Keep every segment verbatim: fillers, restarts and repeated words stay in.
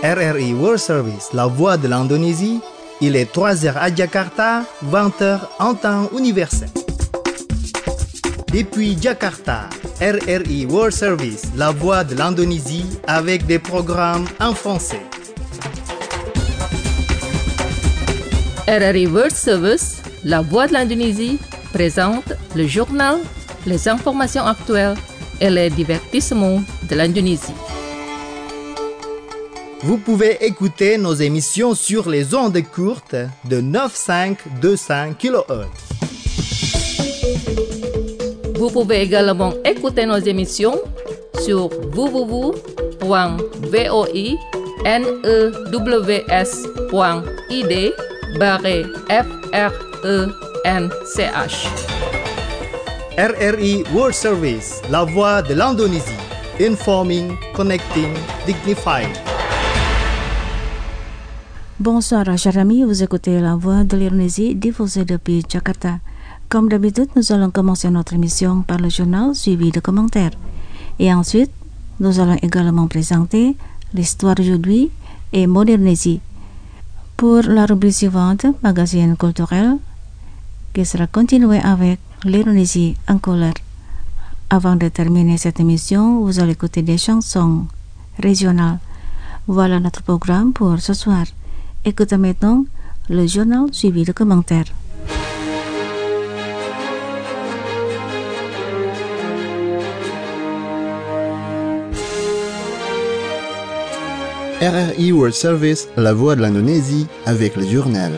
R R I World Service, la voix de l'Indonésie. Il est trois heures à Jakarta, vingt heures en temps universel. Depuis Jakarta, R R I World Service, la voix de l'Indonésie, avec des programmes en français. R R I World Service, la voix de l'Indonésie, présente le journal, les informations actuelles et les divertissements de l'Indonésie. Vous pouvez écouter nos émissions sur les ondes courtes de neuf cinq deux cinq kilohertz. Vous pouvez également écouter nos émissions sur w w w point voinews point i d barre f r e n c h. R R I World Service, la voix de l'Indonésie. Informing, connecting, dignified. Bonsoir, chers amis, vous écoutez la voix de l'Indonésie diffusée depuis Jakarta. Comme d'habitude, nous allons commencer notre émission par le journal suivi de commentaires. Et ensuite, nous allons également présenter l'histoire d'aujourd'hui et Modernésie. Pour la rubrique suivante, magazine culturel, qui sera continué avec l'Indonésie en couleur. Avant de terminer cette émission, vous allez écouter des chansons régionales. Voilà notre programme pour ce soir. Écoutez maintenant le journal suivi de commentaires. R R I World Service, la voix de l'Indonésie, avec le journal.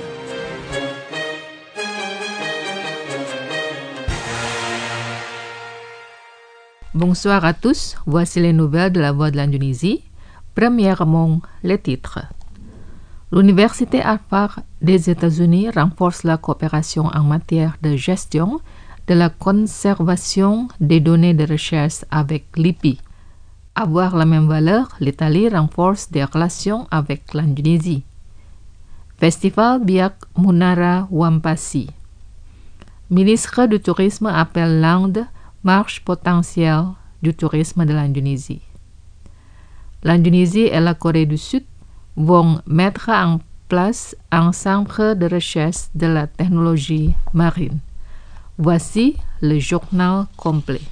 Bonsoir à tous, voici les nouvelles de la voix de l'Indonésie. Premièrement, les titres. L'Université Harvard des États-Unis renforce la coopération en matière de gestion de la conservation des données de recherche avec l'I P I. Avoir la même valeur, l'Italie renforce des relations avec l'Indonésie. Festival Biak Munara Wampasi. Ministre du Tourisme appelle l'Inde marche potentielle du tourisme de l'Indonésie. L'Indonésie et la Corée du Sud vont mettre en place un centre de recherche de la technologie marine. Voici le journal complet.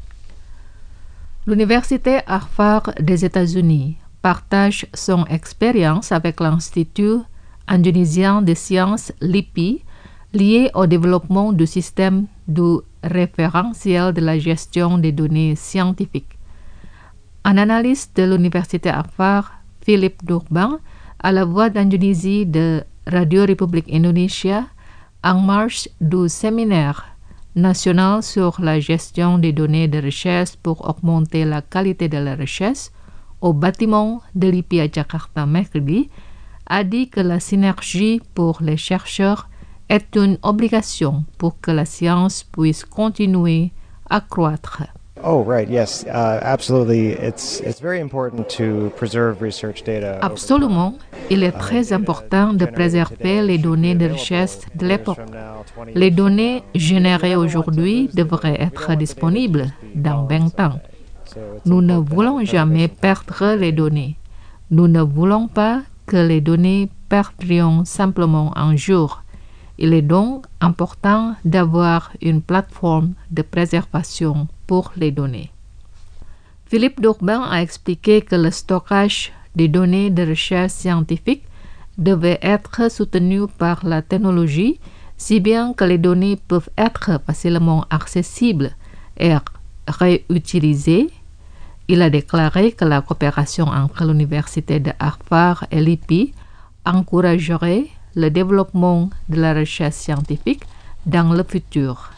L'Université Harvard des États-Unis partage son expérience avec l'Institut indonésien de sciences l'I P I lié au développement du système du référentiel de la gestion des données scientifiques. Un analyste de l'Université Harvard, Philippe Durban, à la voix d'Indonésie de Radio République Indonésia, en marge du séminaire national sur la gestion des données de recherche pour augmenter la qualité de la recherche au bâtiment de l'I P I à Jakarta mercredi, a dit que la synergie pour les chercheurs est une obligation pour que la science puisse continuer à croître. Oh, right, yes, uh, absolutely. It's it's very important to preserve research data. Absolument, il est très important de préserver les données de recherche de l'époque. Les données générées aujourd'hui devraient être disponibles dans vingt ans. Nous ne voulons jamais perdre les données. Nous ne voulons pas que les données perdront simplement un jour. Il est donc important d'avoir une plateforme de préservation pour les données. Philippe Durban a expliqué que le stockage des données de recherche scientifique devait être soutenu par la technologie, si bien que les données peuvent être facilement accessibles et réutilisées. Il a déclaré que la coopération entre l'Université de Harvard et l'I P I encouragerait le développement de la recherche scientifique dans le futur.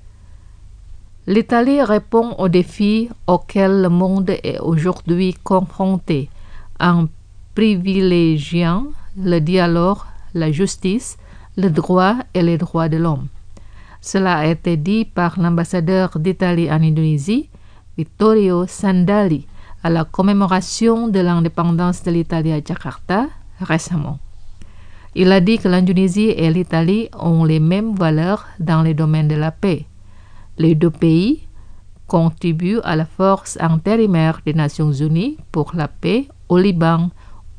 L'Italie répond aux défis auxquels le monde est aujourd'hui confronté en privilégiant le dialogue, la justice, le droit et les droits de l'homme. Cela a été dit par l'ambassadeur d'Italie en Indonésie, Vittorio Sandali, à la commémoration de l'indépendance de l'Italie à Jakarta récemment. Il a dit que l'Indonésie et l'Italie ont les mêmes valeurs dans les domaines de la paix. Les deux pays contribuent à la force intérimaire des Nations Unies pour la paix au Liban où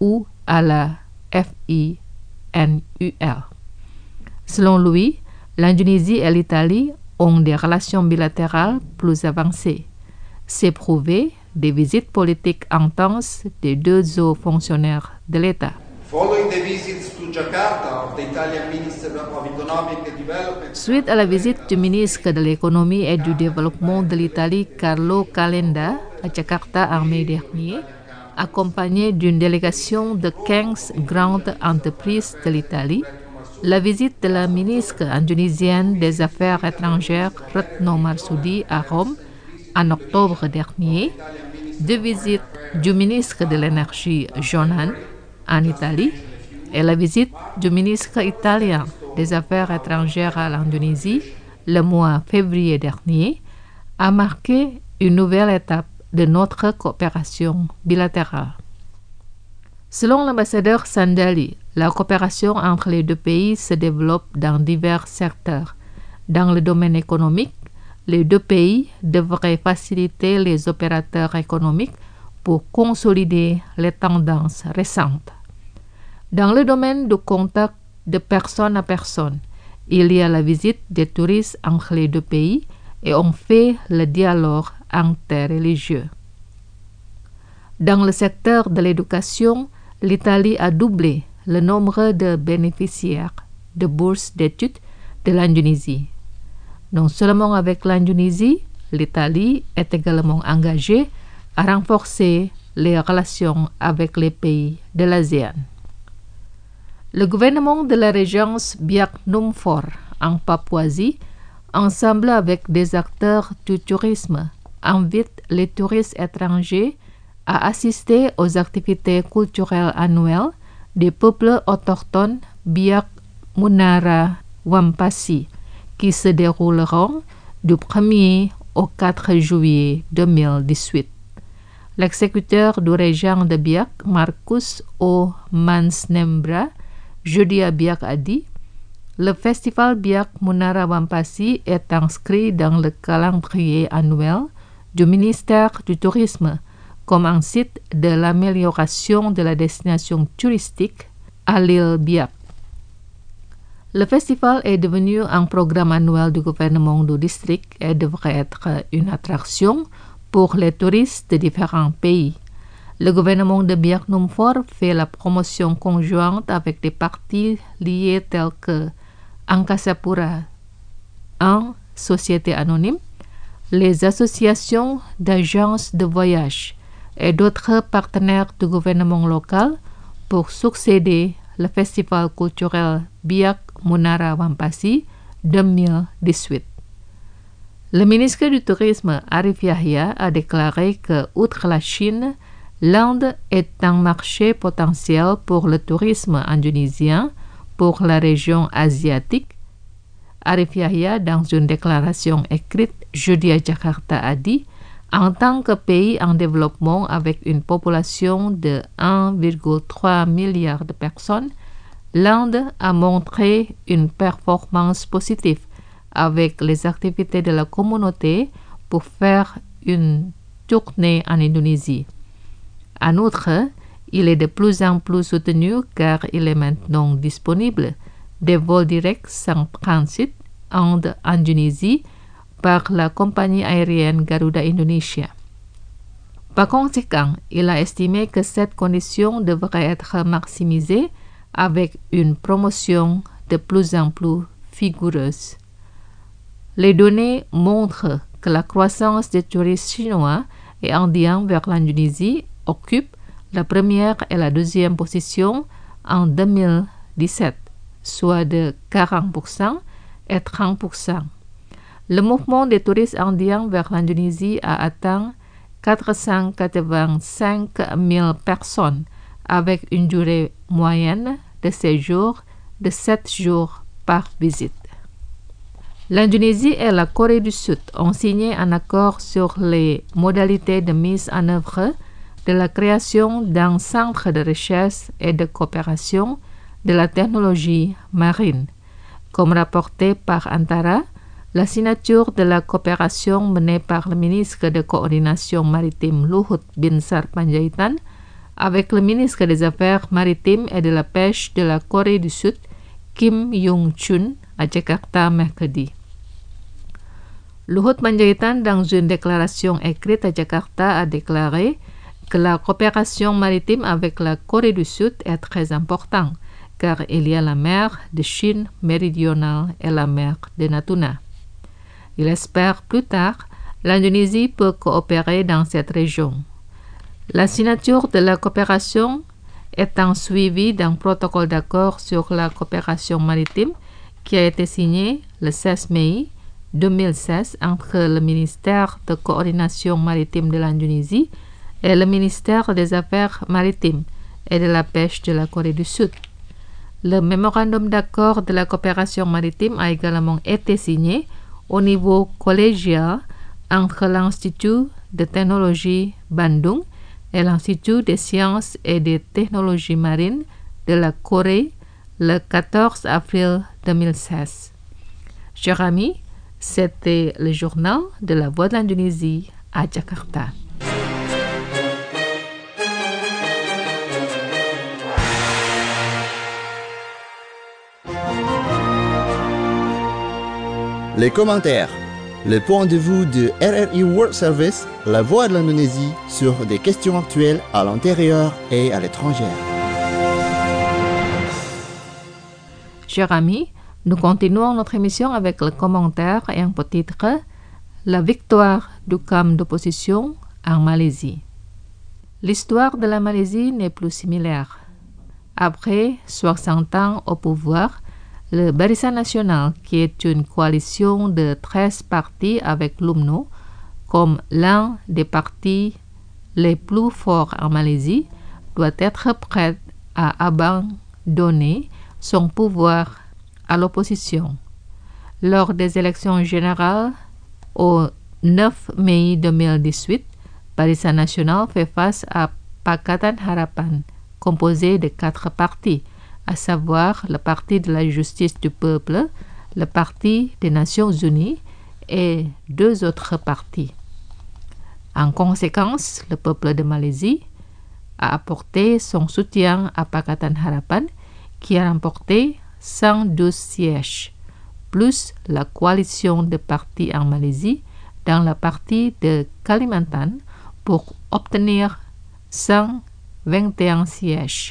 à la F I N U L. Selon lui, l'Indonésie et l'Italie ont des relations bilatérales plus avancées. C'est prouvé des visites politiques intenses des deux hauts fonctionnaires de l'État. Following the visits to Jakarta of the Italian Minister of Economic Development, Suite à la visite du ministre de l'économie et du développement de l'Italie, Carlo Calenda, à Jakarta en mai dernier, accompagné d'une délégation de quinze grandes entreprises de l'Italie, la visite de la ministre indonésienne des Affaires étrangères, Retno Marsudi, à Rome, en octobre dernier, deux visites du ministre de l'Énergie, Jonan, en Italie, et la visite du ministre italien des Affaires étrangères à l'Indonésie, le mois février dernier, a marqué une nouvelle étape de notre coopération bilatérale. Selon l'ambassadeur Sandali, la coopération entre les deux pays se développe dans divers secteurs. Dans le domaine économique, les deux pays devraient faciliter les opérateurs économiques pour consolider les tendances récentes. Dans le domaine du contact de personne à personne, il y a la visite des touristes entre les deux pays et on fait le dialogue interreligieux. Dans le secteur de l'éducation, l'Italie a doublé le nombre de bénéficiaires de bourses d'études de l'Indonésie. Non seulement avec l'Indonésie, l'Italie est également engagée à renforcer les relations avec les pays de l'ASEAN. Le gouvernement de la régence Biak Numfor en Papouasie, ensemble avec des acteurs du tourisme, invite les touristes étrangers à assister aux activités culturelles annuelles des peuples autochtones Biak Munara Wampasi qui se dérouleront du premier au quatre juillet deux mille dix-huit. L'exécuteur du régent de Biak, Marcus O. Mansnembra, jeudi à Biak a dit « Le festival Biak Munara Wampasi est inscrit dans le calendrier annuel du ministère du Tourisme comme un site de l'amélioration de la destination touristique à l'île Biak. » Le festival est devenu un programme annuel du gouvernement du district et devrait être une attraction pour les touristes de différents pays. Le gouvernement de Biak Numfor fait la promotion conjointe avec des parties liées telles que Angkasa un, Société Anonyme, les associations d'agences de voyage et d'autres partenaires du gouvernement local pour succéder le festival culturel Biak Munara Wampasi deux mille dix-huit. Le ministre du Tourisme, Arif Yahya, a déclaré que, outre la Chine, l'Inde est un marché potentiel pour le tourisme indonésien pour la région asiatique. Arif Yahya, dans une déclaration écrite jeudi à Jakarta, a dit « En tant que pays en développement avec une population de un virgule trois milliard de personnes, l'Inde a montré une performance positive avec les activités de la communauté pour faire une tournée en Indonésie. En outre, il est de plus en plus soutenu car il est maintenant disponible des vols directs sans transit Inde-Indonésie par la compagnie aérienne Garuda Indonesia. Par conséquent, il a estimé que cette condition devrait être maximisée avec une promotion de plus en plus vigoureuse. Les données montrent que la croissance des touristes chinois et indiens vers l'Indonésie occupe la première et la deuxième position en deux mille dix-sept, soit de quarante pour cent et trente pour cent. Le mouvement des touristes indiens vers l'Indonésie a atteint quatre cent quatre-vingt-cinq mille personnes avec une durée moyenne de séjour de sept jours par visite. L'Indonésie et la Corée du Sud ont signé un accord sur les modalités de mise en œuvre de la création d'un centre de recherche et de coopération de la technologie marine. Comme rapporté par Antara, la signature de la coopération menée par le ministre de Coordination maritime Luhut Binsar Panjaitan avec le ministre des Affaires maritimes et de la pêche de la Corée du Sud, Kim Yong-chun, à Jakarta mercredi. Luhut Panjaitan, dans une déclaration écrite à Jakarta, a déclaré que la coopération maritime avec la Corée du Sud est très importante, car il y a la mer de Chine méridionale et la mer de Natuna. Il espère plus tard l'Indonésie peut coopérer dans cette région. La signature de la coopération étant suivie d'un protocole d'accord sur la coopération maritime qui a été signé le seize mai deux mille seize entre le ministère de coordination maritime de l'Indonésie et le ministère des Affaires maritimes et de la pêche de la Corée du Sud. Le mémorandum d'accord de la coopération maritime a également été signé au niveau collégial entre l'Institut de technologie Bandung et l'Institut des sciences et des technologies marines de la Corée le quatorze avril deux mille seize. Chers amis, c'était le journal de la Voix de l'Indonésie à Jakarta. Les commentaires. Le point de vue de R R I World Service, la voix de l'Indonésie sur des questions actuelles à l'intérieur et à l'étranger. Chers amis, nous continuons notre émission avec le commentaire et un petit titre « La victoire du camp d'opposition en Malaisie ». L'histoire de la Malaisie n'est plus similaire. Après soixante ans au pouvoir, le Barisan Nasional, qui est une coalition de treize partis avec l'U M N O, comme l'un des partis les plus forts en Malaisie, doit être prêt à abandonner son pouvoir à l'opposition. Lors des élections générales au neuf mai deux mille dix-huit, Barisan Nasional fait face à Pakatan Harapan, composé de quatre partis, à savoir le Parti de la Justice du Peuple, le Parti des Nations Unies et deux autres partis. En conséquence, le peuple de Malaisie a apporté son soutien à Pakatan Harapan, qui a remporté cent douze sièges, plus la coalition de partis en Malaisie dans la partie de Kalimantan pour obtenir cent vingt et un sièges.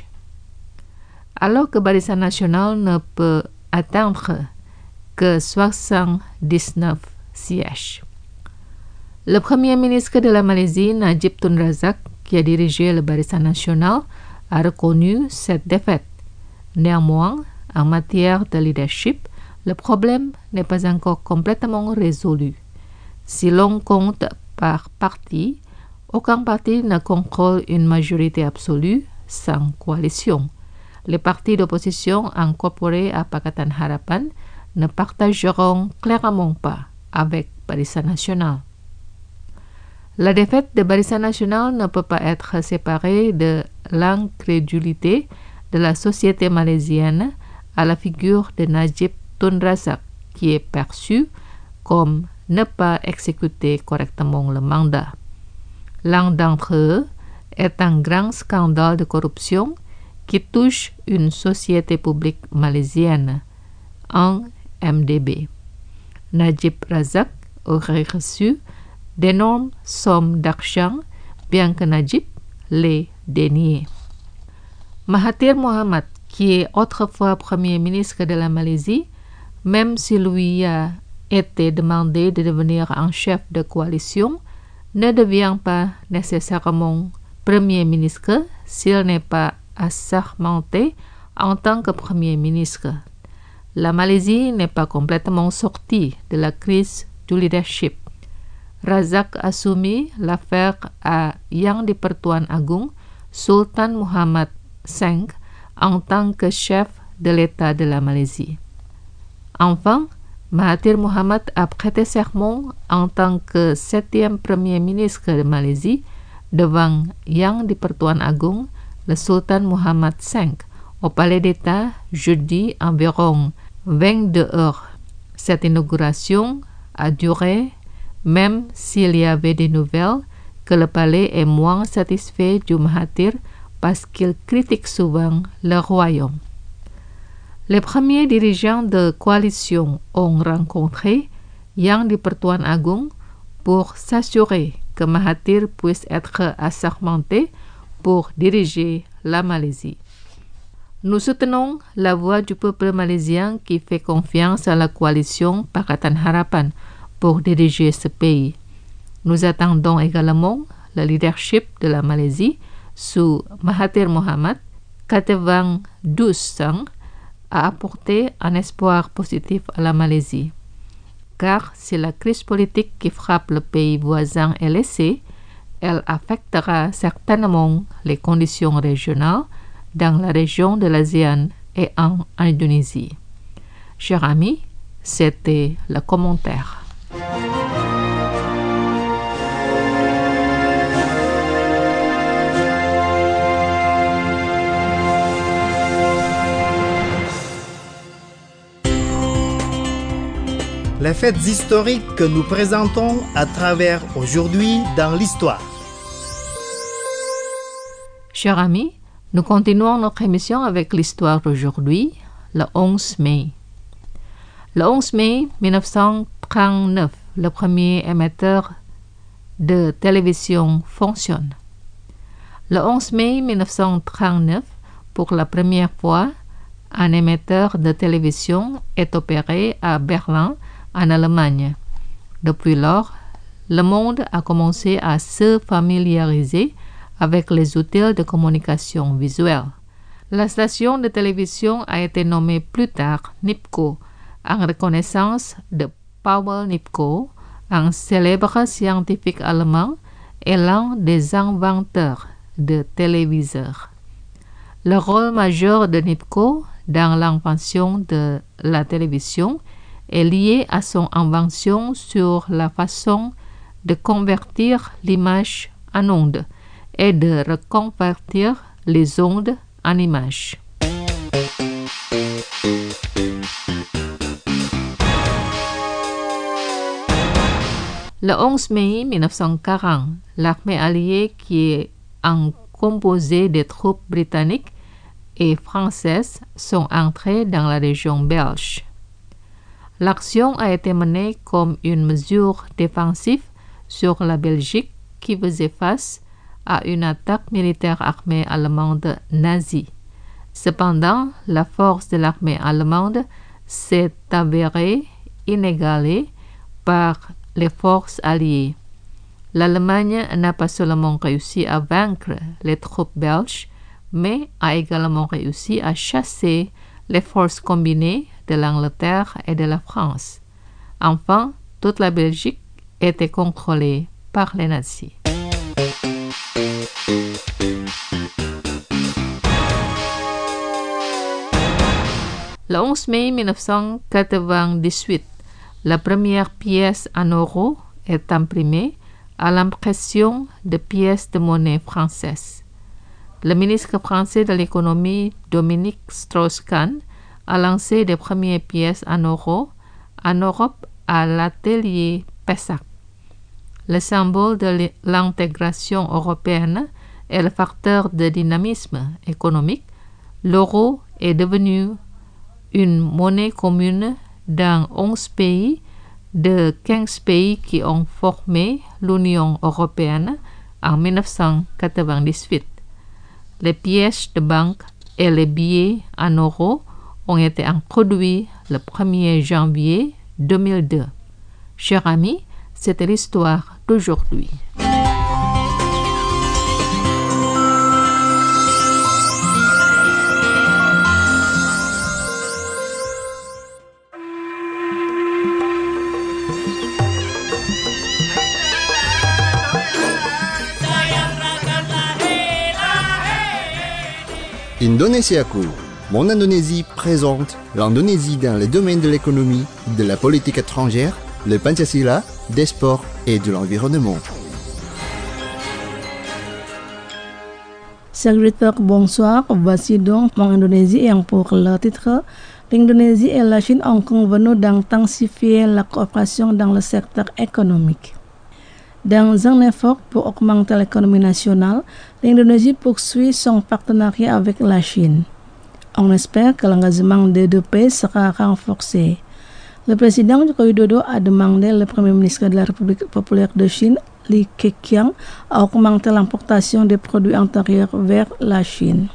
Alors que Barisan Nasional ne peut atteindre que soixante-dix-neuf sièges. Le premier ministre de la Malaisie, Najib Tun Razak, qui a dirigé le Barisan Nasional, a reconnu cette défaite. Néanmoins, en matière de leadership, le problème n'est pas encore complètement résolu. Si l'on compte par parti, aucun parti ne contrôle une majorité absolue sans coalition. Les partis d'opposition incorporés à Pakatan Harapan ne partageront clairement pas avec Barisan Nasional. La défaite de Barisan Nasional ne peut pas être séparée de l'incrédulité de la société malaisienne à la figure de Najib Tun Razak, qui est perçu comme ne pas exécuter correctement le mandat. L'un d'entre eux est un grand scandale de corruption qui touche une société publique malaisienne, un M D B. Najib Razak aurait reçu d'énormes sommes d'argent, bien que Najib l'ait dénié. Mahathir Mohamad, qui est autrefois Premier ministre de la Malaisie, même s'il lui a été demandé de devenir un chef de coalition, ne devient pas nécessairement Premier ministre s'il n'est pas assermenté en tant que Premier ministre. La Malaisie n'est pas complètement sortie de la crise du leadership. Razak a soumis l'affaire à Yang di-Pertuan Agung, Sultan Muhammad cinq, en tant que chef de l'État de la Malaisie. Enfin, Mahathir Mohamad a prêté serment en tant que septième Premier ministre de Malaisie devant Yang di-Pertuan Agung, le Sultan Muhammad cinq, au Palais d'État jeudi environ vingt-deux heures. Cette inauguration a duré, même s'il y avait des nouvelles que le palais est moins satisfait du Mahathir parce qu'il critique souvent le royaume. Les premiers dirigeants de coalition ont rencontré Yang di Pertuan Agung pour s'assurer que Mahathir puisse être assermenté pour diriger la Malaisie. Nous soutenons la voix du peuple malaisien qui fait confiance à la coalition Pakatan Harapan pour diriger ce pays. Nous attendons également le leadership de la Malaisie sous Mahathir Mohamad, quatre-vingt-douze ans, a apporté un espoir positif à la Malaisie. Car si la crise politique qui frappe le pays voisin est laissée, elle affectera certainement les conditions régionales dans la région de l'ASEAN et en Indonésie. Chers amis, c'était le commentaire. Les faits historiques que nous présentons à travers aujourd'hui dans l'histoire. Chers amis, nous continuons notre émission avec l'histoire d'aujourd'hui, le onze mai. Le onze mai mille neuf cent trente-neuf, le premier émetteur de télévision fonctionne. Le onze mai mille neuf cent trente-neuf, pour la première fois, un émetteur de télévision est opéré à Berlin, en Allemagne. Depuis lors, le monde a commencé à se familiariser avec les outils de communication visuelle. La station de télévision a été nommée plus tard Nipkow, en reconnaissance de Paul Nipkow, un célèbre scientifique allemand et l'un des inventeurs de téléviseurs. Le rôle majeur de Nipkow dans l'invention de la télévision est lié à son invention sur la façon de convertir l'image en ondes et de reconvertir les ondes en images. Le onze mai mille neuf cent quarante, l'armée alliée qui est en composé des troupes britanniques et françaises sont entrées dans la région belge. L'action a été menée comme une mesure défensive sur la Belgique qui faisait face à une attaque militaire armée allemande nazie. Cependant, la force de l'armée allemande s'est avérée inégalée par les forces alliées. L'Allemagne n'a pas seulement réussi à vaincre les troupes belges, mais a également réussi à chasser les forces combinées de l'Angleterre et de la France. Enfin, toute la Belgique était contrôlée par les nazis. Le onze mai mille neuf cent quatre-vingt-dix-huit, la première pièce en euros est imprimée à l'impression de pièces de monnaie françaises. Le ministre français de l'économie, Dominique Strauss-Kahn, a lancé des premières pièces en euros en Europe à l'atelier Pessac. Le symbole de l'intégration européenne est le facteur de dynamisme économique. L'euro est devenu une monnaie commune dans onze pays de quinze pays qui ont formé l'Union européenne en mille neuf cent quatre-vingt-dix-huit. Les pièces de banque et les billets en euros ont été introduits le premier janvier deux mille deux. Chers amis, c'était l'histoire d'aujourd'hui. Indonesiaku, Mon Indonésie présente l'Indonésie dans les domaines de l'économie, de la politique étrangère, le Pancasila, des sports et de l'environnement. Secrétaire, bonsoir. Voici donc Mon Indonésie et pour le titre, l'Indonésie et la Chine ont convenu d'intensifier la coopération dans le secteur économique. Dans un effort pour augmenter l'économie nationale, l'Indonésie poursuit son partenariat avec la Chine. On espère que l'engagement des deux pays sera renforcé. Le président Joko Widodo a demandé au Premier ministre de la République populaire de Chine, Li Keqiang, à augmenter l'importation des produits intérieurs vers la Chine.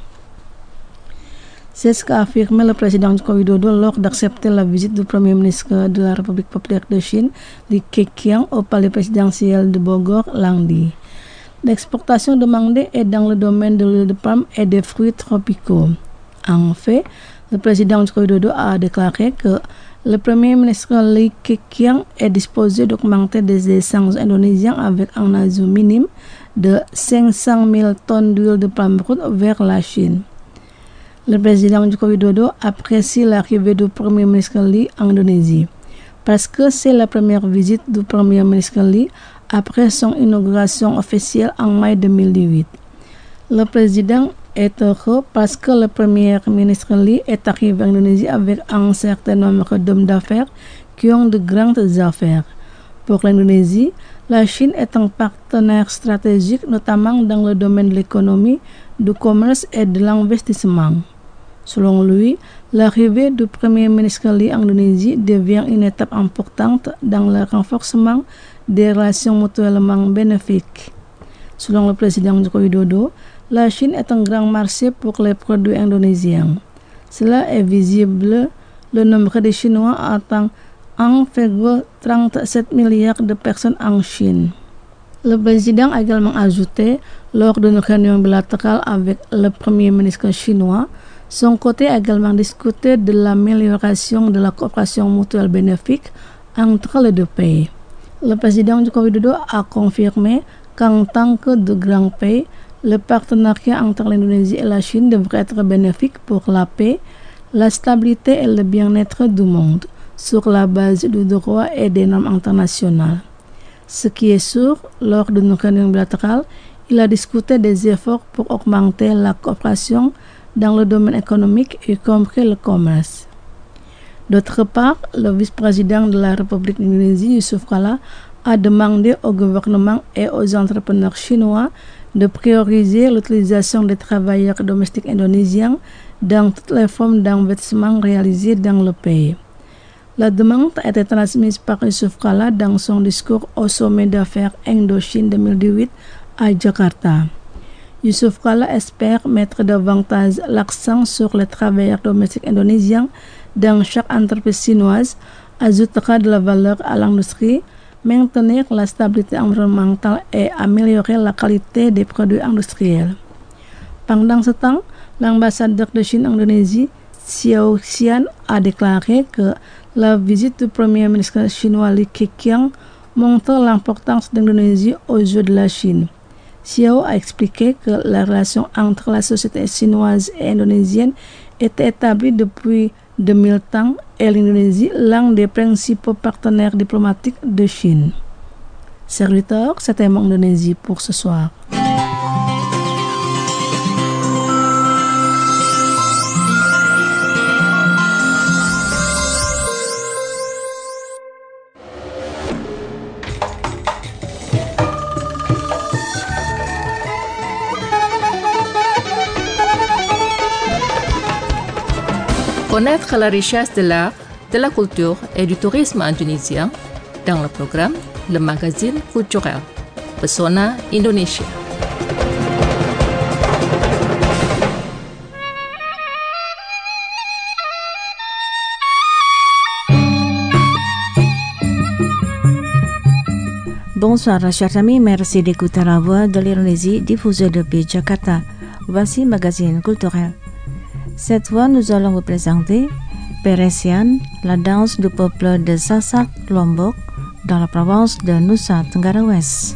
C'est ce qu'a affirmé le président Joko Widodo lors d'accepter la visite du Premier ministre de la République populaire de Chine, Li Keqiang, au palais présidentiel de Bogor lundi. L'exportation demandée est dans le domaine de l'huile de palme et des fruits tropicaux. En fait, le président Joko Widodo a déclaré que le Premier ministre Li Keqiang est disposé d'augmenter des échanges indonésiens avec un ajout minime de cinq cent mille tonnes d'huile de palme brute vers la Chine. Le président Joko Widodo apprécie l'arrivée du Premier ministre Li en Indonésie parce que c'est la première visite du Premier ministre Li après son inauguration officielle en mai deux mille dix-huit. Le président est heureux parce que le Premier ministre Li est arrivé en Indonésie avec un certain nombre d'hommes d'affaires qui ont de grandes affaires. Pour l'Indonésie, la Chine est un partenaire stratégique, notamment dans le domaine de l'économie, du commerce et de l'investissement. Selon lui, l'arrivée du Premier ministre Li en Indonésie devient une étape importante dans le renforcement des relations mutuellement bénéfiques. Selon le président Joko Widodo, la Chine est un grand marché pour les produits indonésiens. Cela est visible, le nombre de Chinois atteint un virgule trente-sept milliard de personnes en Chine. Le président a également ajouté, lors d'une réunion bilatérale avec le Premier ministre chinois, son côté a également discuté de l'amélioration de la coopération mutuelle bénéfique entre les deux pays. Le président Joko Widodo a confirmé qu'en tant que de grands pays, le partenariat entre l'Indonésie et la Chine devrait être bénéfique pour la paix, la stabilité et le bien-être du monde, sur la base du droit et des normes internationales. Ce qui est sûr, lors d'une réunion bilatérale, il a discuté des efforts pour augmenter la coopération dans le domaine économique, y compris le commerce. D'autre part, le vice-président de la République d'Indonésie, Yusuf Kala, a demandé au gouvernement et aux entrepreneurs chinois de prioriser l'utilisation des travailleurs domestiques indonésiens dans toutes les formes d'investissement réalisées dans le pays. La demande a été transmise par Yusuf Kala dans son discours au sommet d'affaires Indo-Chine deux mille dix-huit à Jakarta. Yusuf Kala espère mettre davantage l'accent sur les travailleurs domestiques indonésiens dans chaque entreprise chinoise, ajoutera de la valeur à l'industrie, maintenir la stabilité environnementale et améliorer la qualité des produits industriels. Pendant ce temps, l'ambassadeur de Chine en Indonésie, Xiao Xian, a déclaré que la visite du Premier ministre chinois Li Keqiang montre l'importance d'Indonésie aux yeux de la Chine. Xiao a expliqué que la relation entre la société chinoise et indonésienne était établie depuis deux mille ans et l'Indonésie l'un des principaux partenaires diplomatiques de Chine. Serviteur, c'était mon Indonésie pour ce soir. Connaître la richesse de l'art, de la culture et du tourisme indonésien dans le programme Le Magazine Culturel, Pesona Indonesia. Bonsoir chers amis, merci d'écouter la voix de l'Indonésie diffusée depuis Jakarta. Voici Magazine Culturel. Cette fois, nous allons vous présenter Peresian, la danse du peuple de Sasak, Lombok, dans la province de Nusa Tenggara Ouest.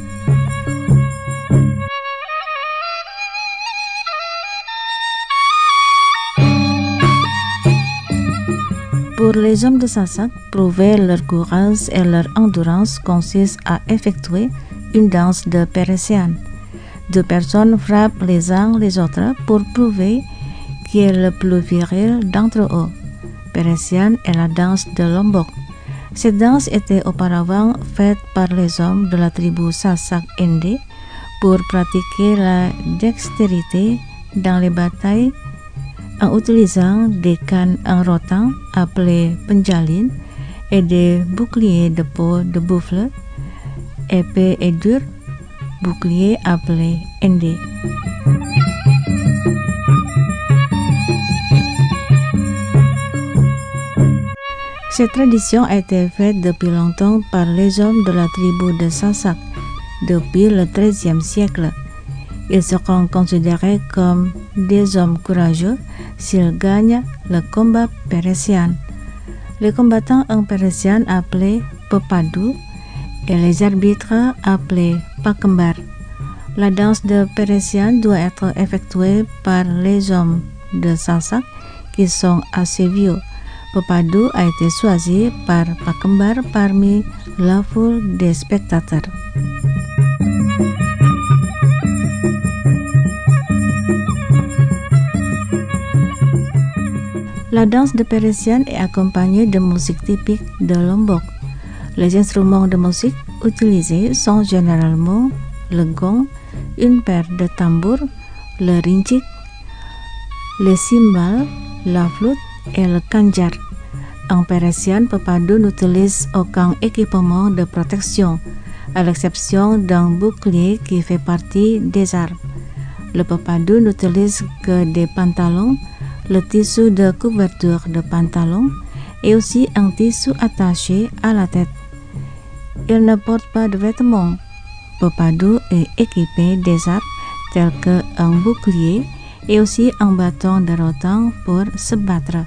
Pour les hommes de Sasak, prouver leur courage et leur endurance consiste à effectuer une danse de Peresian. Deux personnes frappent les uns les autres pour prouver qui est le plus viril d'entre eux. Peresian est la danse de Lombok. Cette danse était auparavant faite par les hommes de la tribu Sasak Ende pour pratiquer la dextérité dans les batailles en utilisant des cannes en rotan appelées penjalin et des boucliers de peau de buffle, épais et durs, boucliers appelés ende. Cette tradition a été faite depuis longtemps par les hommes de la tribu de Sasak depuis le treizième siècle. Ils seront considérés comme des hommes courageux s'ils gagnent le combat périssien. Les combattants en périssien appelés pepadu et les arbitres appelés pakembar. La danse de périssien doit être effectuée par les hommes de Sasak qui sont assez vieux. Pepadu a été choisi par pakembar parmi la foule des spectateurs. La danse de périssien est accompagnée de musique typique de Lombok. Les instruments de musique utilisés sont généralement le gong, une paire de tambours, le rincik, les cymbales, la flûte et le kanjar. En périssien, Pepadu n'utilise aucun équipement de protection, à l'exception d'un bouclier qui fait partie des armes. Le Pepadu n'utilise que des pantalons, le tissu de couverture de pantalon et aussi un tissu attaché à la tête. Il ne porte pas de vêtements. Pepadu est équipé des armes tels qu'un bouclier et aussi un bâton de rotan pour se battre.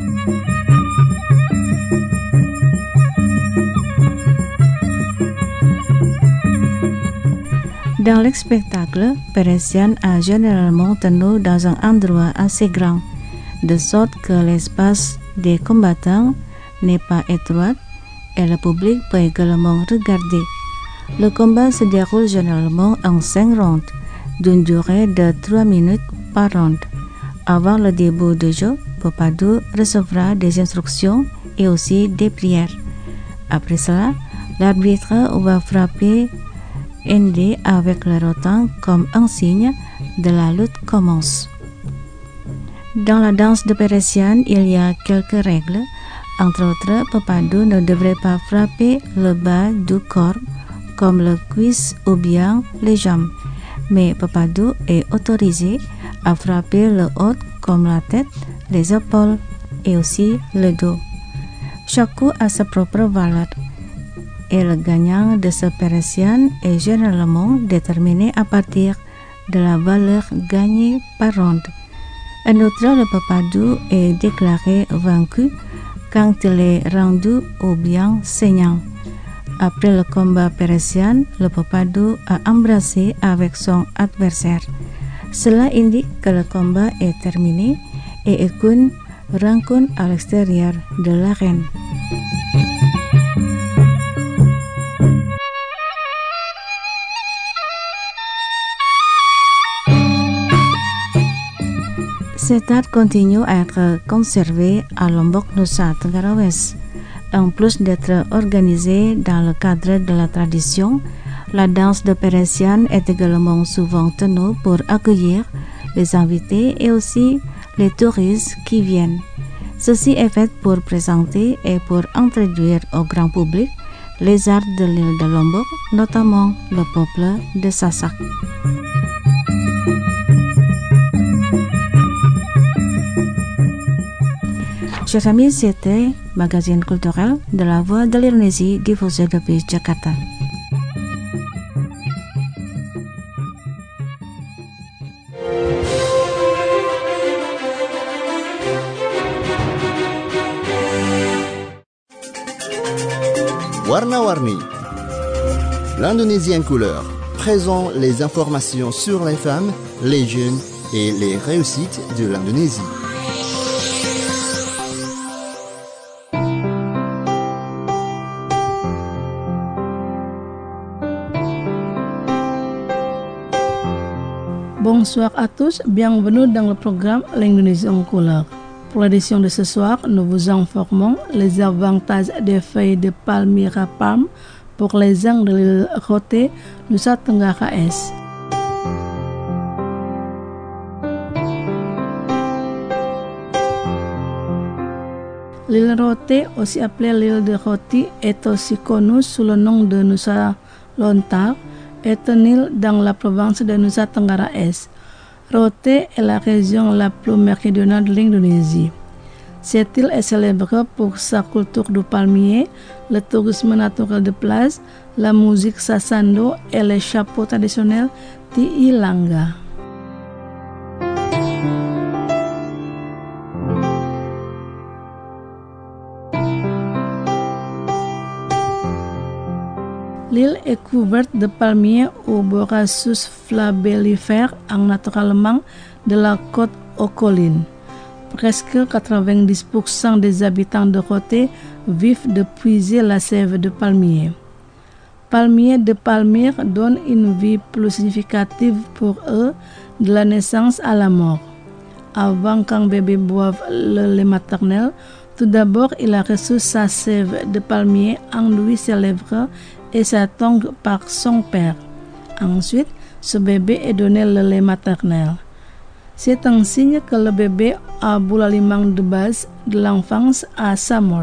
Dans le spectacle, périssien a généralement tenu dans un endroit assez grand, de sorte que l'espace des combattants n'est pas étroit et le public peut également regarder. Le combat se déroule généralement en cinq rounds, d'une durée de trois minutes par round. Avant le début du jeu, Pepadu recevra des instructions et aussi des prières. Après cela, l'arbitre va frapper ende avec le rotan comme un signe de la lutte commence. Dans la danse de périssien, il y a quelques règles. Entre autres, Pepadu ne devrait pas frapper le bas du corps comme le cuisse ou bien les jambes, mais Pepadu est autorisé à frapper le haut comme la tête, les épaules et aussi le dos. Chaque coup a sa propre valeur et le gagnant de ce périssien est généralement déterminé à partir de la valeur gagnée par ronde. En outre, le Pepadu est déclaré vaincu quand il est rendu ou bien saignant. Après le combat périssien, le Pepadu a embrassé avec son adversaire. Cela indique que le combat est terminé et aucune rencontre à l'extérieur de l'arène. Cet art continue à être conservé à Lombok, Nusa Tenggara West. En plus d'être organisé dans le cadre de la tradition, la danse de périssien est également souvent tenue pour accueillir les invités et aussi les touristes qui viennent. Ceci est fait pour présenter et pour introduire au grand public les arts de l'île de Lombok, notamment le peuple de Sasak. Chers amis, c'était Magazine culturel de la Voix de l'Indonésie diffusé depuis Jakarta. Warna-Warni, l'Indonésie en couleur, présente les informations sur les femmes, les jeunes et les réussites de l'Indonésie. Bonsoir à tous, bienvenue dans le programme L'Indonésie en couleur. Pour l'édition de ce soir, nous vous informons les avantages des feuilles de palmier à palme pour les gens de l'île Rote, Nusa Tenggara Est. L'île Rote, aussi appelée l'île de Roti, est aussi connue sous le nom de Nusa Lontar, est une île dans la province de Nusa Tenggara Est. Rote est la région la plus méridionale de l'Indonésie. Cette île est célèbre pour sa culture du palmier, le tourisme naturel de plage, la musique sasando et les chapeaux traditionnels Tiilanga. L'île est couverte de palmiers ou Borassus flabellifères en naturellement de la côte aux collines. Presque quatre-vingt-dix pour cent des habitants de Rote vivent de puiser la sève de palmier. Palmier de Palmyre donne une vie plus significative pour eux de la naissance à la mort. Avant qu'un bébé boive le lait maternel, tout d'abord il a reçu sa sève de palmier enduit ses lèvres et sa tongue par son père. Ensuite, ce bébé est donné le lait maternel. C'est un signe que le bébé a bu l'aliment de base de l'enfance à sa mort.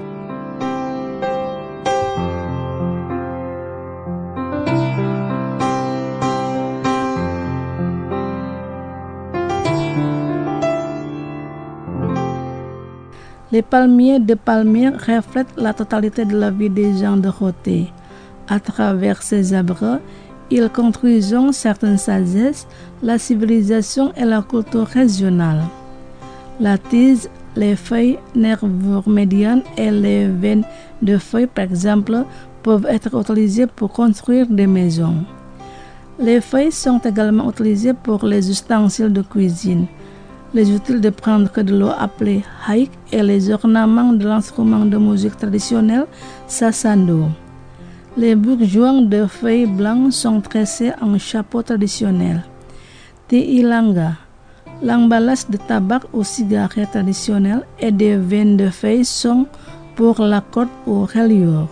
Les palmiers de Palmyre reflètent la totalité de la vie des gens de Rote. À travers ces arbres, ils construisent certaines sagesses, la civilisation et la culture régionale. La tige, les feuilles, nervures médianes et les veines de feuilles, par exemple, peuvent être utilisées pour construire des maisons. Les feuilles sont également utilisées pour les ustensiles de cuisine, les outils de prendre de l'eau appelés haik et les ornements de l'instrument de musique traditionnel sasando. Les bourgeois de feuilles blanches sont tressés en chapeau traditionnel. Tiilanga, l'emballage de tabac ou cigarettes traditionnelles et des veines de feuilles sont pour la corde ou reliure.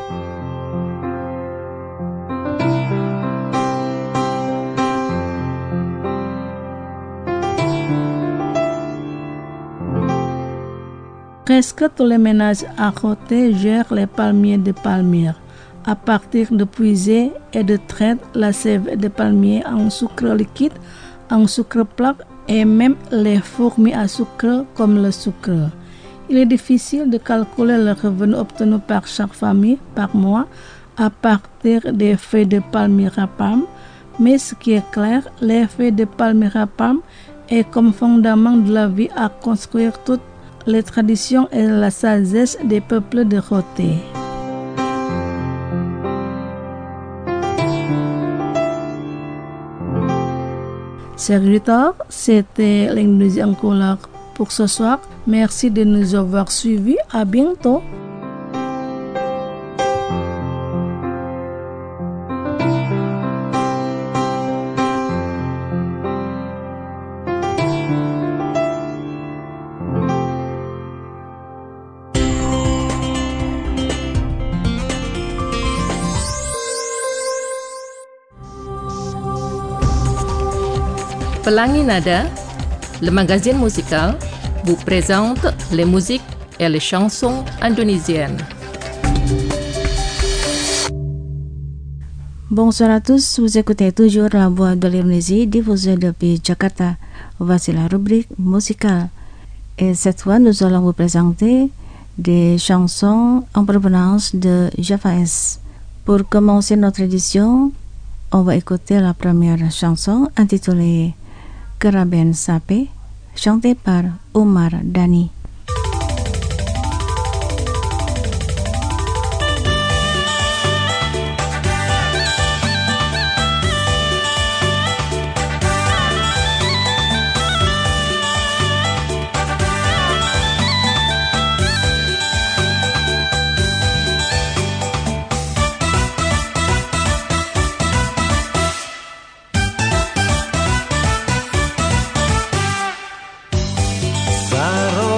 Presque tous les ménages à Rote gèrent les palmiers de Palmyre. À partir de puiser et de traiter la sève de palmier en sucre liquide, en sucre plat et même les fourmis à sucre comme le sucre. Il est difficile de calculer le revenu obtenu par chaque famille par mois à partir des feuilles de palmier à palme, mais ce qui est clair, les feuilles de palmier à palme est comme fondament de la vie à construire toutes les traditions et la sagesse des peuples de Rote. Chers auditeurs, c'était l'Indonésie en couleur pour ce soir. Merci de nous avoir suivis. À bientôt. Pelangi Nada, le magazine musical, vous présente les musiques et les chansons indonésiennes. Bonsoir à tous, vous écoutez toujours la voix de l'Indonésie diffusée depuis Jakarta. Voici la rubrique musicale. Et cette fois, nous allons vous présenter des chansons en provenance de Java Est. Pour commencer notre édition, on va écouter la première chanson intitulée Keraben Sape, chantée par Umar Dhani. Saro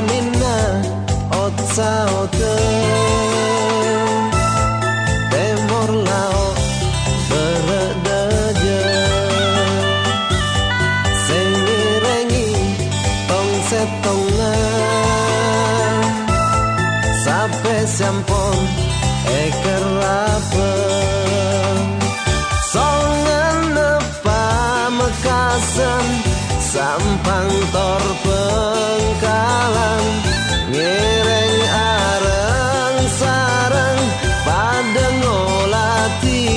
siampon e kerapen songen nepa mekasen sampang tor pengkalan ngereng areng sareng padeng ngolati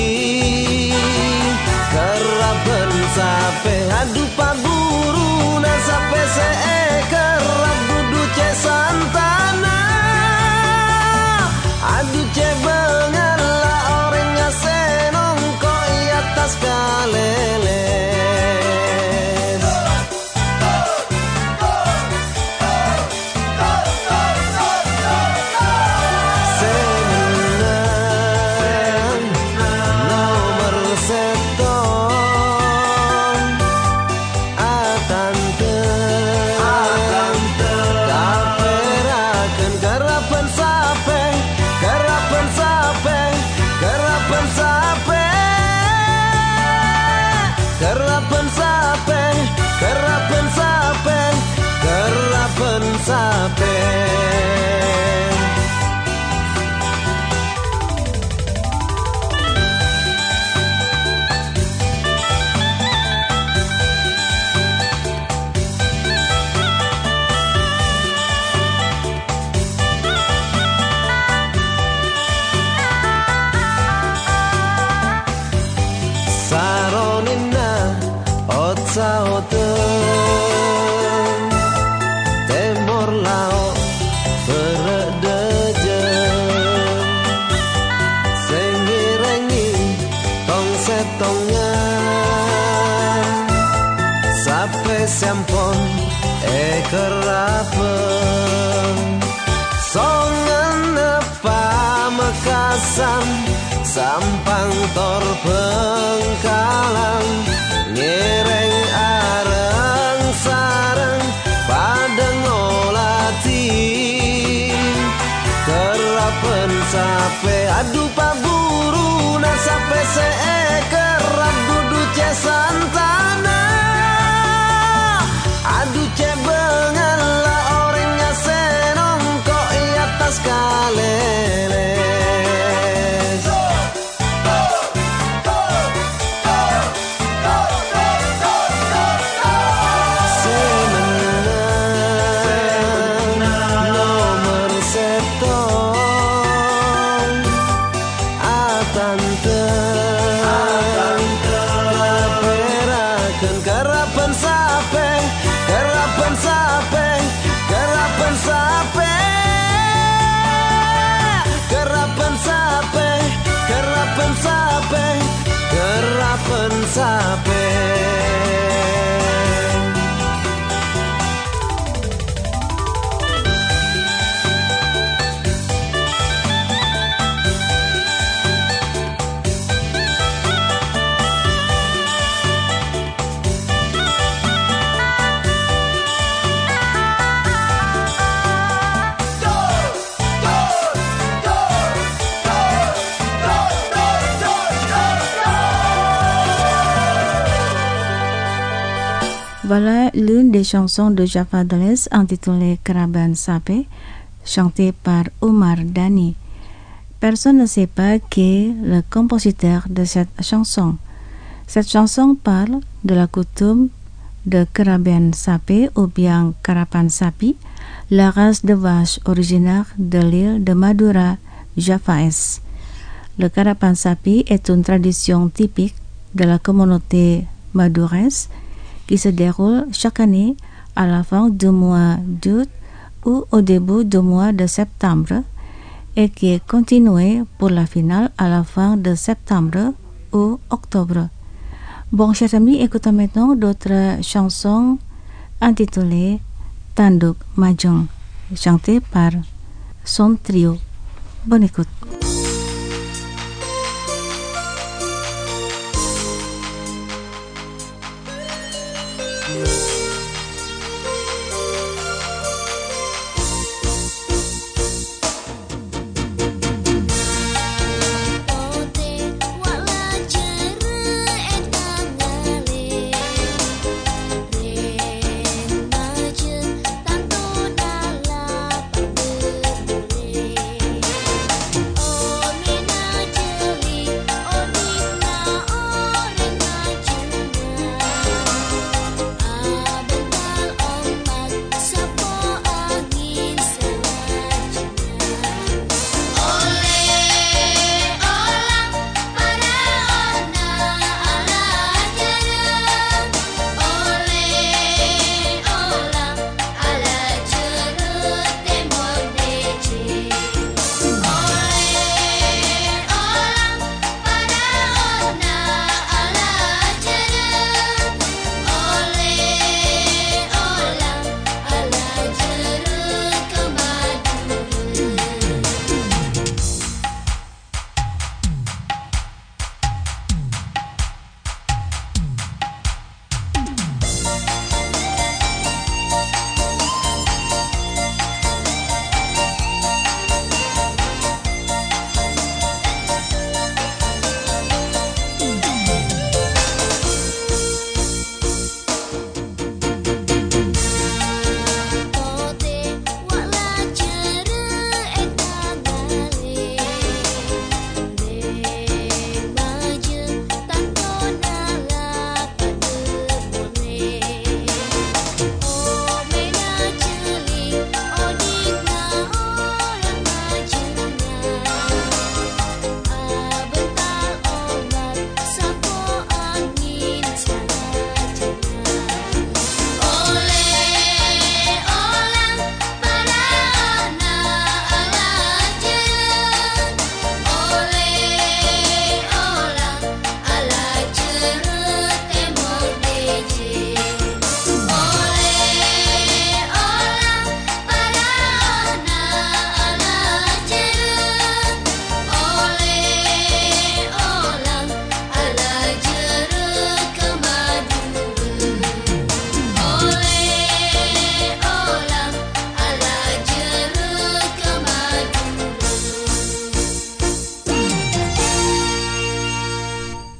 kerapen sape adu paburu na sape se kerap dudu ce santana adu ce bengala orangnya senong ko i atas kalele Temor laut beredejen sengirengi tong setongnya sape siampon e kerapen songen nepa mekasan sampang tor pengkalan ngereng areng sareng padeng ngolati kerapen sape adu paburu na sape se kerap dudu ce santana adu ce bengala orangnya senong ko i atas kalele sape Voilà l'une des chansons de Jaffa Dales intitulée Keraban Sape, chantée par Omar Dani. Personne ne sait pas qui est le compositeur de cette chanson. Cette chanson parle de la coutume de Keraban Sape ou bien Karapan Sapi, la race de vache originaire de l'île de Madura, Jaffaes. Le Karapan Sapi est une tradition typique de la communauté madouraise qui se déroule chaque année à la fin du mois d'août ou au début du mois de septembre et qui est continuée pour la finale à la fin de septembre ou octobre. Bon, chers amis, écoutons maintenant d'autres chansons intitulées Tanduk Majong, chantées par son trio. Bonne écoute. Tanto dalam berduri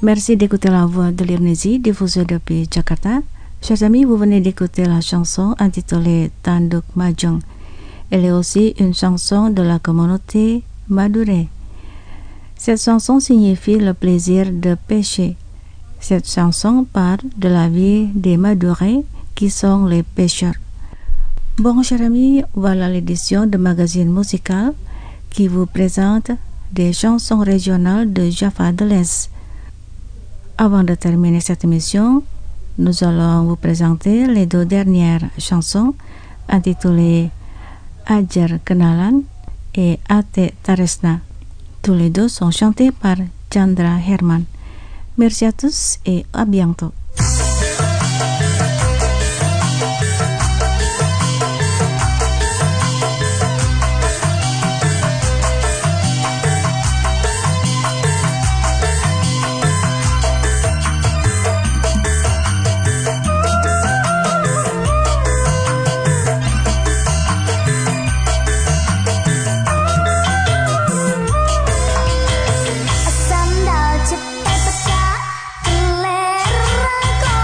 Merci d'écouter la voix de l'Irnésie, diffusée depuis Jakarta. Chers amis, vous venez d'écouter la chanson intitulée Tanduk Majong. Elle est aussi une chanson de la communauté Maduré. Cette chanson signifie le plaisir de pêcher. Cette chanson parle de la vie des Maduré qui sont les pêcheurs. Bon, chers amis, voilà l'édition de magazine musical qui vous présente des chansons régionales de Java de l'Est. Avant de terminer cette émission, nous allons vous présenter les deux dernières chansons intitulées Ajar Kenalan et Ate Taresna. Tous les deux sont chantés par Chandra Herman. Merci à tous et à bientôt. Sandal cepet pecah, keler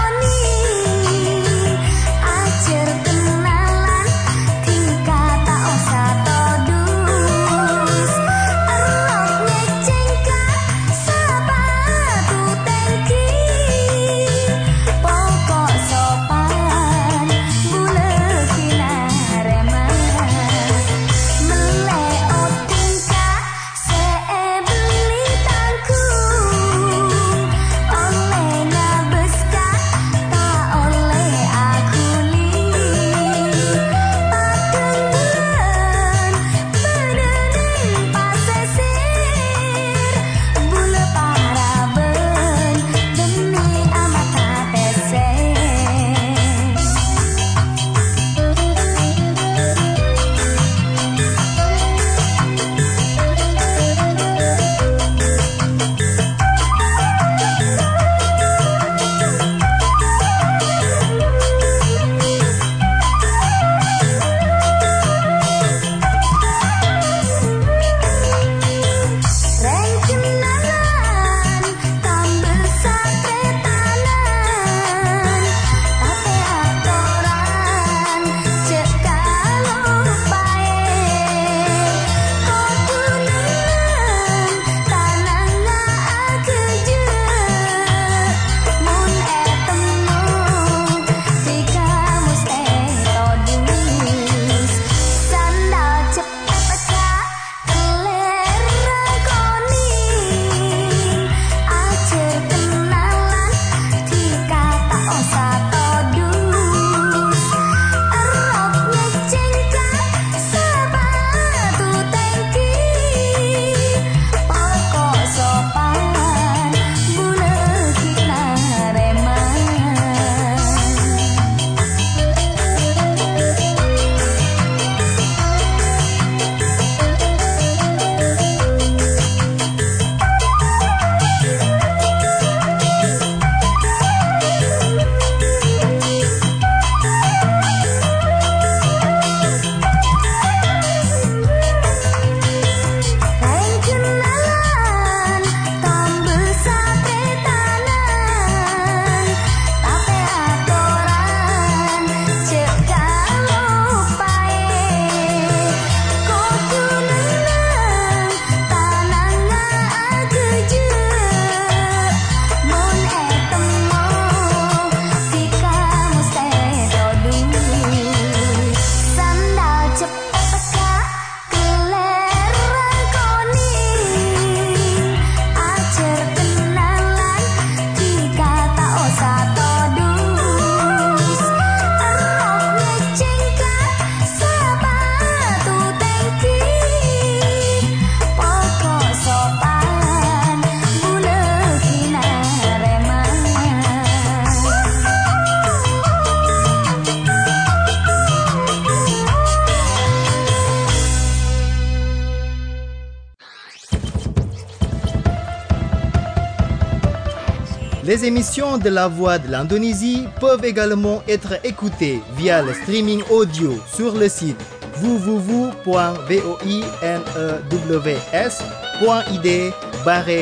Les émissions de La Voix de l'Indonésie peuvent également être écoutées via le streaming audio sur le site w w w point voinews point i d barre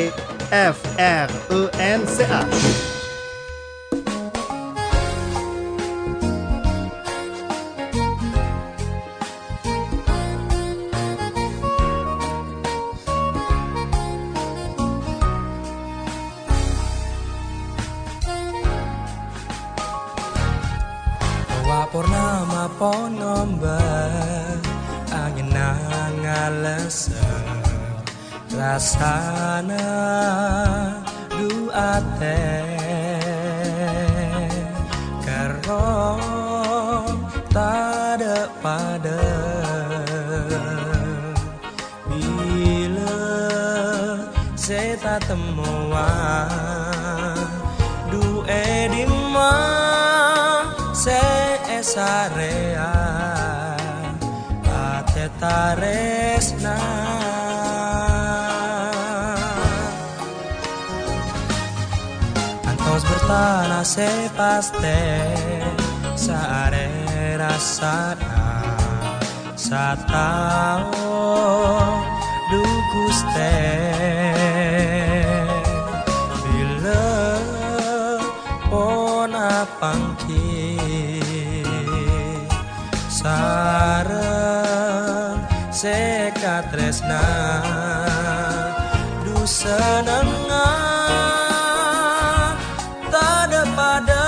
F R E N C A. Purnama ponomba angin nangalesa rasana duate karo tada pada bila zeta temuan du edima se esarea atetaresna antos bertanah se paste saare rasana satao duguste bila pona pangki sareng sekatresna du senengan tada pada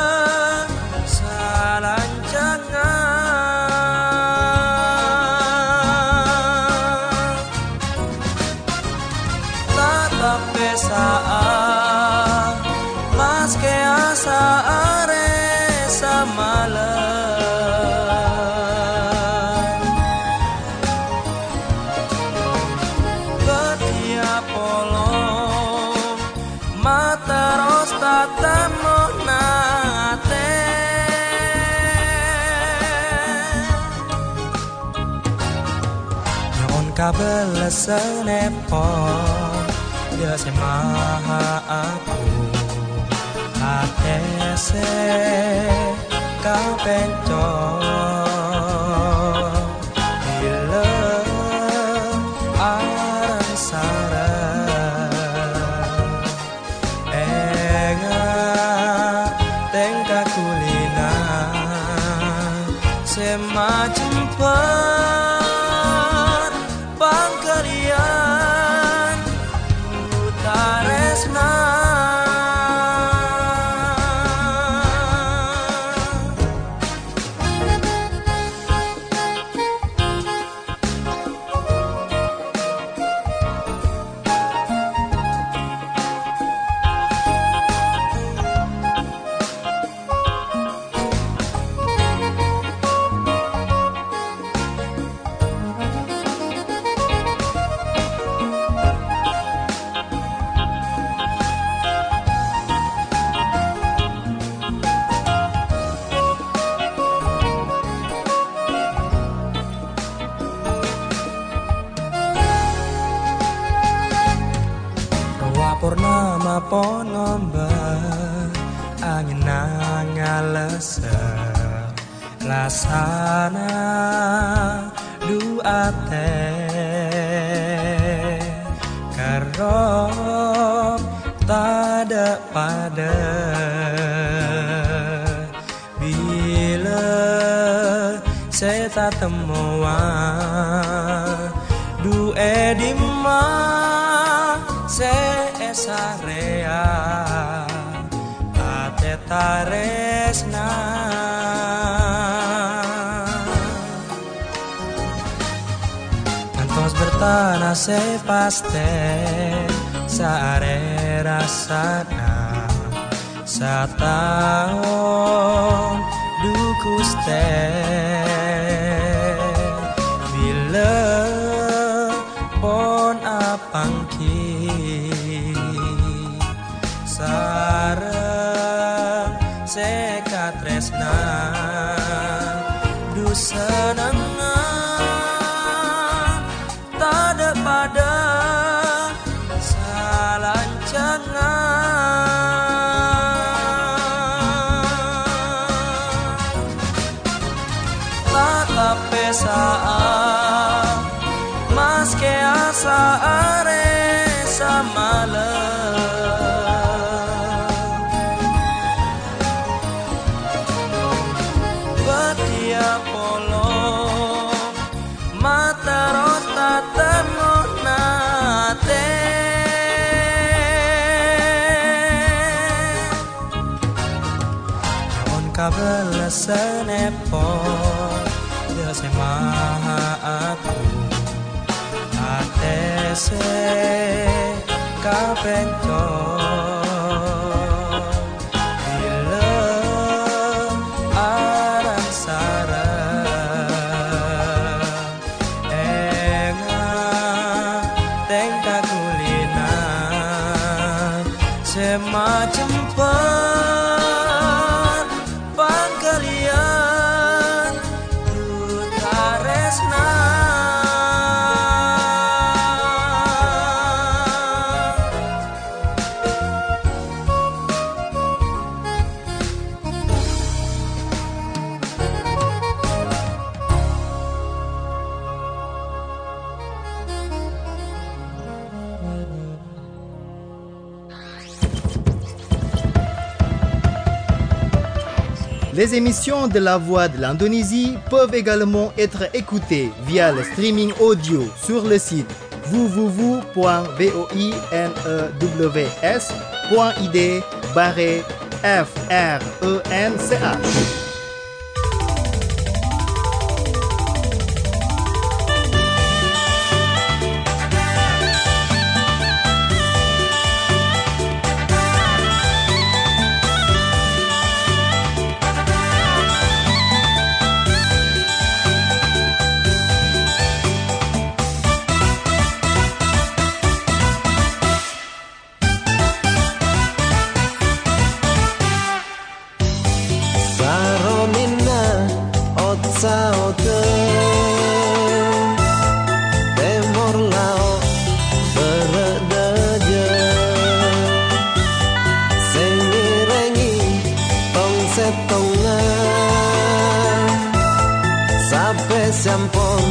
salancangan tatape saat mas ke asa are samala kabel senepon dia semaha aku atese kapencong bila arang sarang enga tengka kulina semacam pangkalian utaresna purnama ponomba angin nangalesa rasana duate karo tada pada bila seta temuan du edima se esarea atetaresna antos bertanah se paste saare rasana satao duguste bila pon apangki sareng sekatresna du senengan tada pada salancangan tatape saat mas ke asa are terus tak temu nate. Namun kabel senepon dia semaha aku atese kapentong. Semacempat pangkalian Utaresna. Les émissions de La Voix de l'Indonésie peuvent également être écoutées via le streaming audio sur le site w w w point voinews point i d barre f r e n c h. Sampon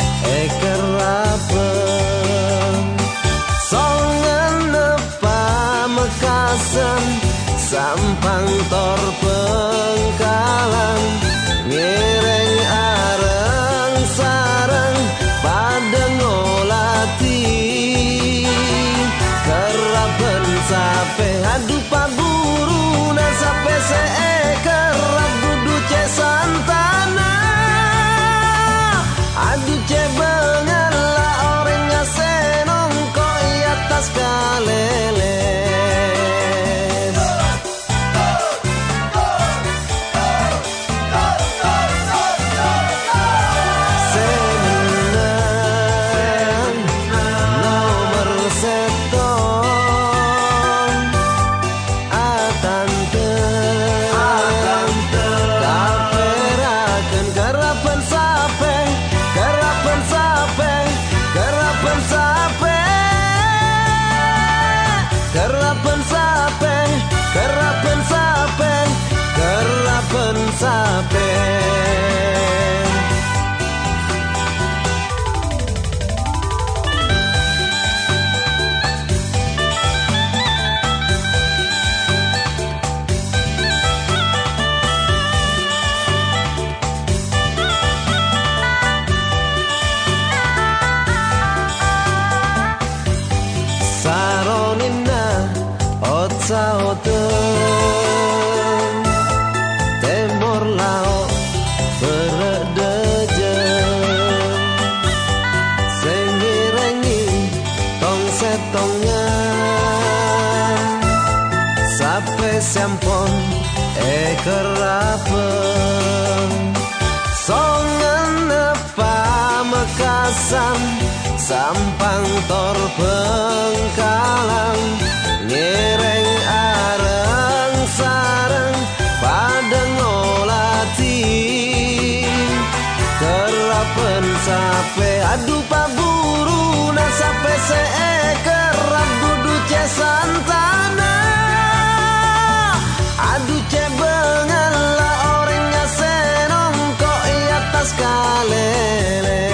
ekerapen songan nepa mekasan sampang tor pengkalan ngereng areng sareng pada ngolati kerapen sape adu paburu na sape seekerap dudu cesantana. Adu cebengan la orangnya senong kok i atas kaleles. Senang nomor seton atante kaperakan kerapan sape kerapan sape, kerapan sape, kerapan sape, kerapan sape, kerapan sape. Saoten temor laut beredejen sengirengi tong setongan sape sampon ekerapen songan nepa mekasan sampang tor pengkalan ngereng areng sareng pada ngolati kerapen sape adu paburu na sape seekerap dudu cesantana. Adu cebengan la orangnya senong kok i atas kaleles.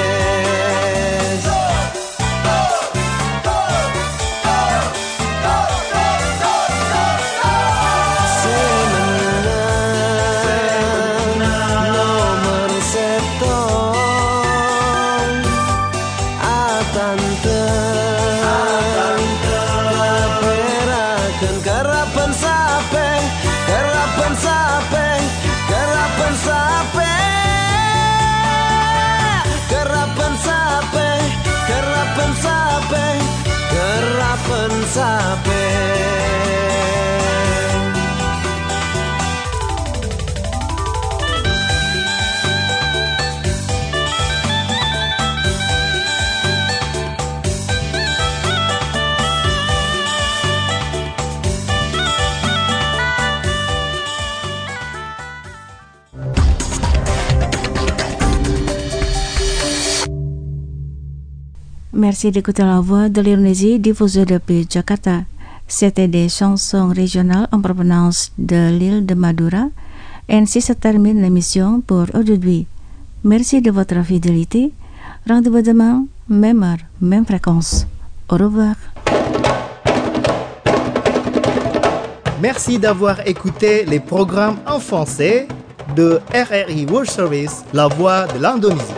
Merci d'écouter la voix de l'Indonésie diffusée depuis Jakarta. C'était des chansons régionales en provenance de l'île de Madura. Ainsi se termine l'émission pour aujourd'hui. Merci de votre fidélité. Rendez-vous demain, même heure, même fréquence. Au revoir. Merci d'avoir écouté les programmes en français de R R I World Service, la voix de l'Indonésie.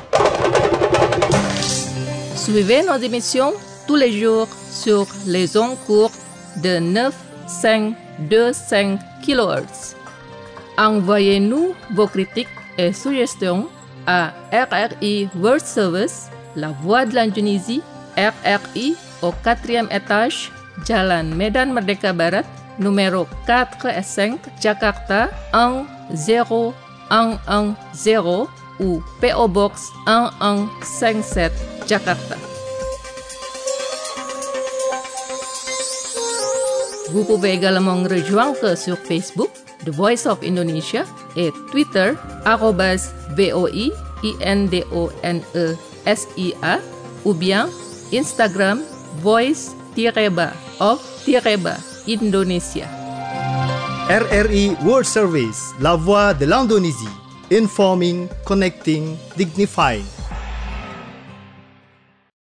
Suivez nos émissions tous les jours sur les ondes courtes de neuf virgule cinq deux cinq kilohertz. Envoyez-nous vos critiques et suggestions à R R I World Service, la voix de l'Indonésie, R R I au quatrième étage, Jalan Medan Merdeka Barat, numéro quatre et cinq, Jakarta un zéro un un zéro ou P O Box un un cinq sept, Jakarta. Vous pouvez également nous rejoindre sur Facebook, The Voice of Indonesia, et Twitter, arobase V O I I N D O N E S I A, ou bien Instagram, voice-ba of-ba Indonesia. R R I World Service, la voix de l'Indonésie. Informing, connecting, dignifying.